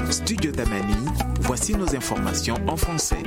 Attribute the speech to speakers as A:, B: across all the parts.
A: Studio Tamani, voici nos informations en français.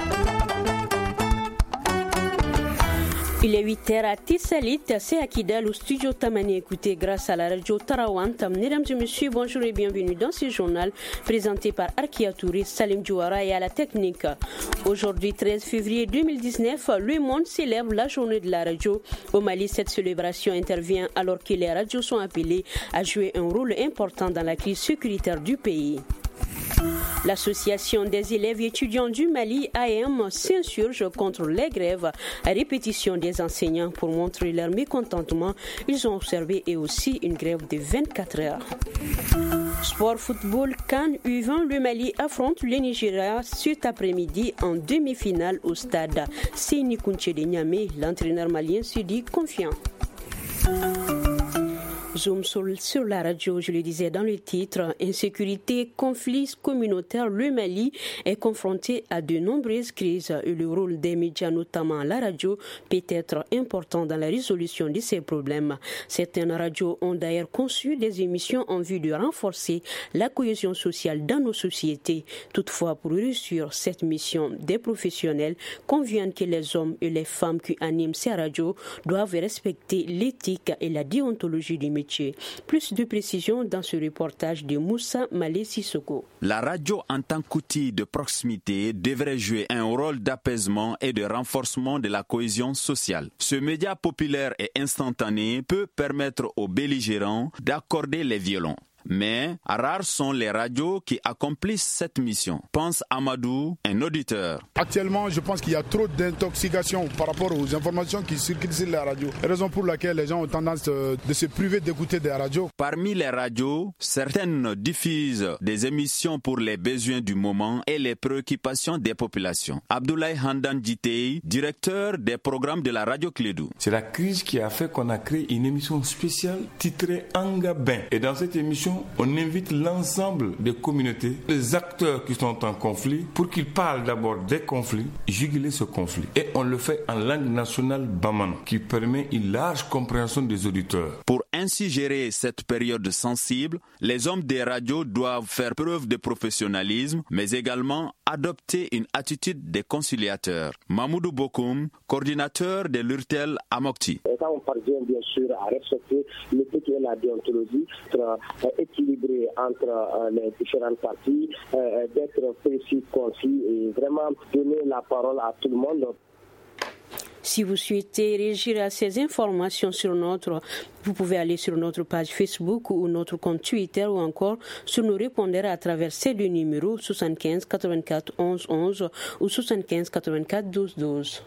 B: Il est 8h à Tissalit, c'est à Kidal au studio Tamani, écouté grâce à la radio Tarawant. Mesdames et messieurs, bonjour et bienvenue dans ce journal présenté par Arkia Touré, Salim Djouara et à la technique. Aujourd'hui, 13 février 2019, le monde célèbre la journée de la radio. Au Mali, cette célébration intervient alors que les radios sont appelées à jouer un rôle important dans la crise sécuritaire du pays. L'association des élèves et étudiants du Mali, AM, s'insurge contre les grèves à répétition des enseignants pour montrer leur mécontentement. Ils ont observé et aussi une grève de 24 heures. Sport football, CAN U20, le Mali affronte le Nigeria cet après-midi en demi-finale au stade Séni Kountché de Niamey. L'entraîneur malien se dit confiant. Zoom sur la radio, je le disais dans le titre, insécurité, conflits communautaires, le Mali est confronté à de nombreuses crises et le rôle des médias, notamment la radio, peut être important dans la résolution de ces problèmes. Certaines radios ont d'ailleurs conçu des émissions en vue de renforcer la cohésion sociale dans nos sociétés. Toutefois, pour réussir cette mission, des professionnels conviennent que les hommes et les femmes qui animent ces radios doivent respecter l'éthique et la déontologie du métier. Plus de précisions dans ce reportage de Moussa Malé Sissoko.
C: La radio en tant qu'outil de proximité devrait jouer un rôle d'apaisement et de renforcement de la cohésion sociale. Ce média populaire et instantané peut permettre aux belligérants d'accorder les violons. Mais rares sont les radios qui accomplissent cette mission. Pense Amadou, un auditeur.
D: Actuellement, je pense qu'il y a trop d'intoxication par rapport aux informations qui circulent sur la radio. Raison pour laquelle les gens ont tendance de se priver d'écouter des radios.
C: Parmi les radios, certaines diffusent des émissions pour les besoins du moment et les préoccupations des populations. Abdoulaye Handan Djitei, directeur des programmes de la radio Clédou.
E: C'est la crise qui a fait qu'on a créé une émission spéciale titrée Angabin. Et dans cette émission, on invite l'ensemble des communautés, les acteurs qui sont en conflit, pour qu'ils parlent d'abord des conflits, juguler ce conflit. Et on le fait en langue nationale bamane, qui permet une large compréhension des auditeurs.
C: Pour ainsi gérer cette période sensible, les hommes des radios doivent faire preuve de professionnalisme, mais également adopter une attitude des conciliateurs. Mamoudou Bokoum, coordinateur de l'URTEL à Mokti.
F: Et quand on parvient bien sûr à respecter l'éthique et la déontologie, équilibré entre les différentes parties, d'être précis, concis et vraiment donner la parole à tout le monde.
B: Si vous souhaitez réagir à ces informations vous pouvez aller sur notre page Facebook ou notre compte Twitter ou encore sur nos répondeurs à travers ces deux numéros 75 84 11 11 ou 75 84 12 12.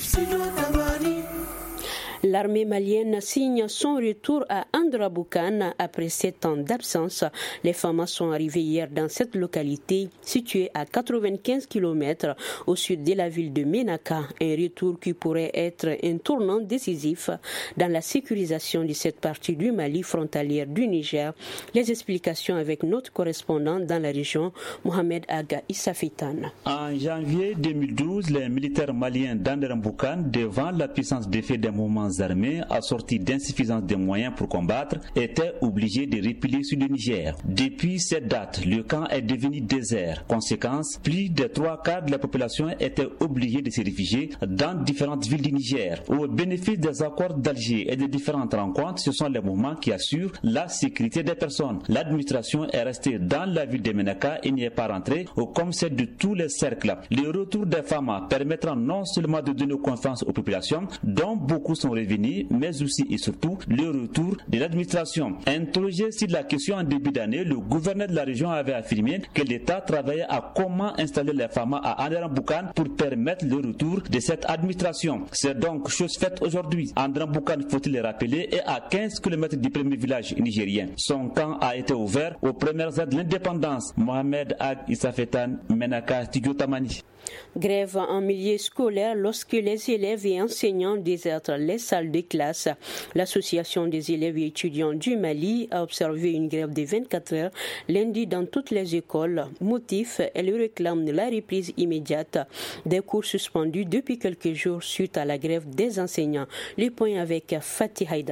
B: L'armée malienne signe son retour à Andraboukane après 7 ans d'absence. Les FAMA sont arrivés hier dans cette localité située à 95 km au sud de la ville de Ménaka. Un retour qui pourrait être un tournant décisif dans la sécurisation de cette partie du Mali frontalière du Niger. Les explications avec notre correspondant dans la région, Mohamed Aga Issafitan.
G: En janvier 2012, les militaires maliens d'Andraboukane, devant la puissance d'effet des mouvements armées assortis d'insuffisance des moyens pour combattre, étaient obligés de replier sur le Niger. Depuis cette date, le camp est devenu désert. Conséquence, plus de 3/4 de la population étaient obligés de se réfugier dans différentes villes du Niger. Au bénéfice des accords d'Alger et de différentes rencontres, ce sont les mouvements qui assurent la sécurité des personnes. L'administration est restée dans la ville de Ménaka et n'y est pas rentrée, comme c'est de tous les cercles. Le retour des femmes permettra non seulement de donner confiance aux populations, dont beaucoup sont revenus, mais aussi et surtout le retour de l'administration. Interrogé sur la question en début d'année, le gouverneur de la région avait affirmé que l'État travaillait à comment installer les femmes à Andraboukane pour permettre le retour de cette administration. C'est donc chose faite aujourd'hui. Andraboukane, faut-il le rappeler, est à 15 km du premier village nigérien. Son camp a été ouvert aux premières heures de l'indépendance. Mohamed Ag Issafetan, Ménaka, Studio Tamani.
B: Grève en milieu scolaire lorsque les élèves et enseignants désertent les salles de classe. L'association des élèves et étudiants du Mali a observé une grève de 24 heures lundi dans toutes les écoles. Motif, elle réclame la reprise immédiate des cours suspendus depuis quelques jours suite à la grève des enseignants. Les points avec Fatih Haïdara.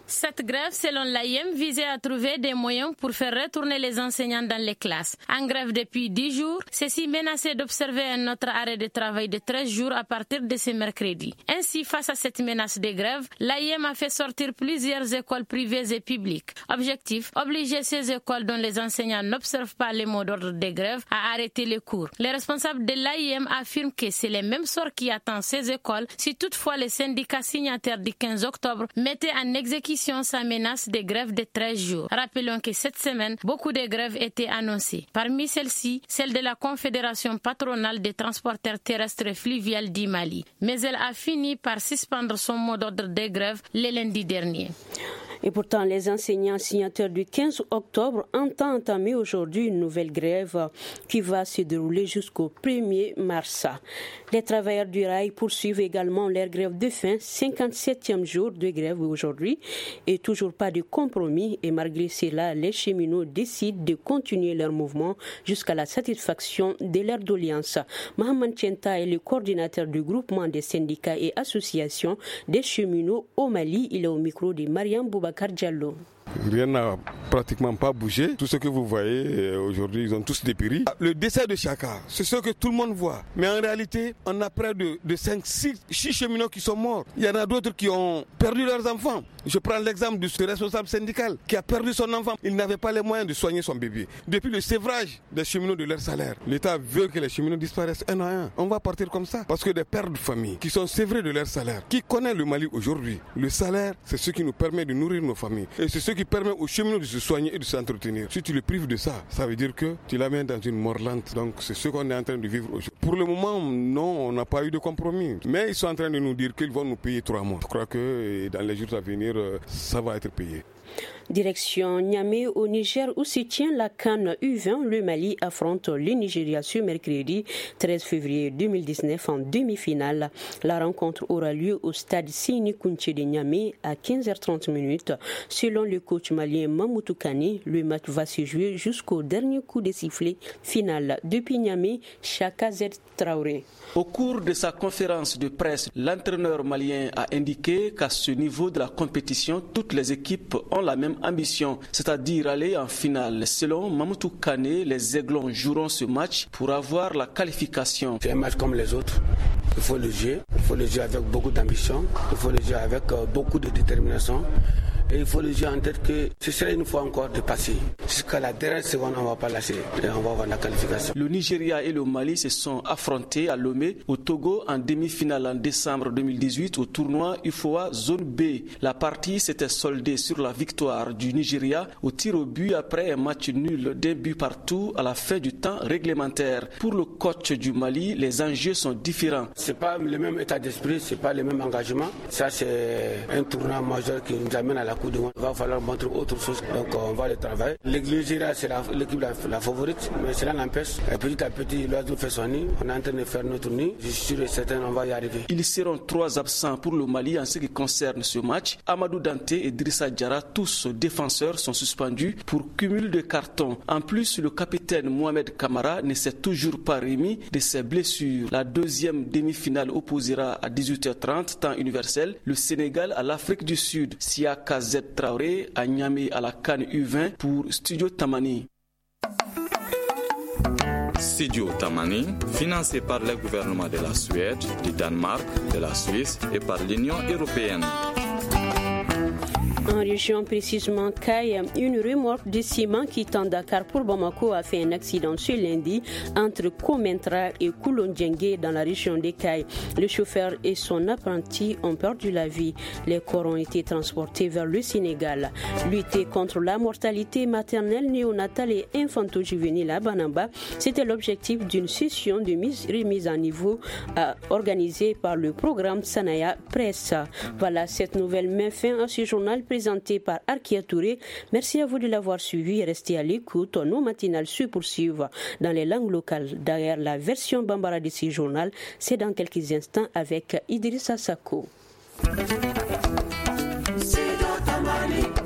H: Cette grève, selon l'AIM, visait à trouver des moyens pour faire retourner les enseignants dans les classes. En grève depuis 10 jours, ceux-ci menaçaient d'observer un autre arrêt de travail de 13 jours à partir de ce mercredi. Ainsi, face à cette menace de grève, l'AIM a fait sortir plusieurs écoles privées et publiques. Objectif, obliger ces écoles dont les enseignants n'observent pas les mots d'ordre de grève à arrêter les cours. Les responsables de l'AIM affirment que c'est le même sort qui attend ces écoles si toutefois les syndicats signataires du 15 octobre mettaient en exécution sa menace de grève de 13 jours. Rappelons que cette semaine, beaucoup de grèves étaient annoncées. Parmi celles-ci, celle de la Confédération patronale des transporteurs terrestres et fluviales du Mali. Mais elle a fini par suspendre son mot d'ordre de grève le lundi dernier.
B: Et pourtant, les enseignants signataires du 15 octobre entendent entamer aujourd'hui une nouvelle grève qui va se dérouler jusqu'au 1er mars. Les travailleurs du rail poursuivent également leur grève de faim, 57e jour de grève aujourd'hui, et toujours pas de compromis. Et malgré cela, les cheminots décident de continuer leur mouvement jusqu'à la satisfaction de leur doléance. Mohamed Tienta est le coordinateur du groupement des syndicats et associations des cheminots au Mali. Il est au micro de Mariam Boubacar Diallo.
I: Rien n'a pratiquement pas bougé. Tout ce que vous voyez aujourd'hui, ils ont tous dépéri. Le décès de Chaka, c'est ce que tout le monde voit. Mais en réalité, on a près de 5-6 cheminots qui sont morts. Il y en a d'autres qui ont perdu leurs enfants. Je prends l'exemple de ce responsable syndical qui a perdu son enfant. Il n'avait pas les moyens de soigner son bébé. Depuis le sévrage des cheminots de leur salaire, l'État veut que les cheminots disparaissent un à un. On va partir comme ça. Parce que des pères de famille qui sont sévrés de leur salaire, qui connaissent le Mali aujourd'hui, le salaire, c'est ce qui nous permet de nourrir nos familles. Et c'est ce qui permet aux cheminots de se soigner et de s'entretenir. Si tu le prives de ça, ça veut dire que tu l'amènes dans une mort lente. Donc c'est ce qu'on est en train de vivre aujourd'hui. Pour le moment, non, on n'a pas eu de compromis. Mais ils sont en train de nous dire qu'ils vont nous payer 3 mois. Je crois que dans les jours à venir, ça va être payé.
B: Direction Niamey au Niger où se tient la CAN U20. Le Mali affronte le Nigeria ce mercredi 13 février 2019 en demi-finale. La rencontre aura lieu au stade Sini Kounché de Niamey à 15h30. Selon le coach malien Mamoutou Kane, le match va se jouer jusqu'au dernier coup de sifflet final. Depuis Niamey, Chaka Z Traoré.
J: Au cours de sa conférence de presse, l'entraîneur malien a indiqué qu'à ce niveau de la compétition, toutes les équipes ont la même ambition, c'est-à-dire aller en finale. Selon Mamoutou Kane, les Aiglons joueront ce match pour avoir la qualification.
K: C'est un match comme les autres. Il faut le jouer. Il faut le jouer avec beaucoup d'ambition. Il faut le jouer avec beaucoup de détermination. Et il faut le jouer en tête que ce serait une fois encore de passer. Jusqu'à la dernière seconde, on ne va pas lâcher et on va avoir la qualification.
J: Le Nigeria et le Mali se sont affrontés à Lomé, au Togo, en demi-finale en décembre 2018 au tournoi UFOA Zone B. La partie s'était soldée sur la victoire du Nigeria au tir au but après un match nul d'un but partout à la fin du temps réglementaire. Pour le coach du Mali, les enjeux sont différents.
K: Ce n'est pas le même état d'esprit, ce n'est pas le même engagement. Ça, c'est un tournoi majeur qui nous amène à la Coupe du Monde. Il va falloir montrer autre chose, donc on va le travailler. Le Nigeria, c'est l'équipe la favorite, mais cela n'empêche. Petit à petit, l'oiseau fait son nid. On est en train de faire notre nid. Je suis sûr et certain qu'on va y arriver.
J: Ils seront 3 absents pour le Mali en ce qui concerne ce match. Amadou Dante et Drissa Diarra, tous défenseurs, sont suspendus pour cumul de cartons. En plus, le capitaine Mohamed Kamara ne s'est toujours pas remis de ses blessures. La deuxième demi-finale opposera à 18h30, temps universel, le Sénégal à l'Afrique du Sud. Siaka Z Traoré à Niamey à la CAN U20 pour Studio Tamani.
L: Studio Tamani, financé par le gouvernement de la Suède, du Danemark, de la Suisse et par l'Union européenne.
B: En région, précisément Caille, une remorque de ciment quittant Dakar pour Bamako a fait un accident ce lundi entre Komentra et Koulondjengue dans la région de Caille. Le chauffeur et son apprenti ont perdu la vie. Les corps ont été transportés vers le Sénégal. Lutter contre la mortalité maternelle, néonatale et infanto-juvénile à Banamba, c'était l'objectif d'une session de remise à niveau organisée par le programme Sanaya Presse. Voilà, cette nouvelle met fin à ce journal présenté par Arkia Touré. Merci à vous de l'avoir suivi et restez à l'écoute. Nos matinales se poursuivent dans les langues locales. Derrière la version bambara de ce journal, c'est dans quelques instants avec Idrissa Sako.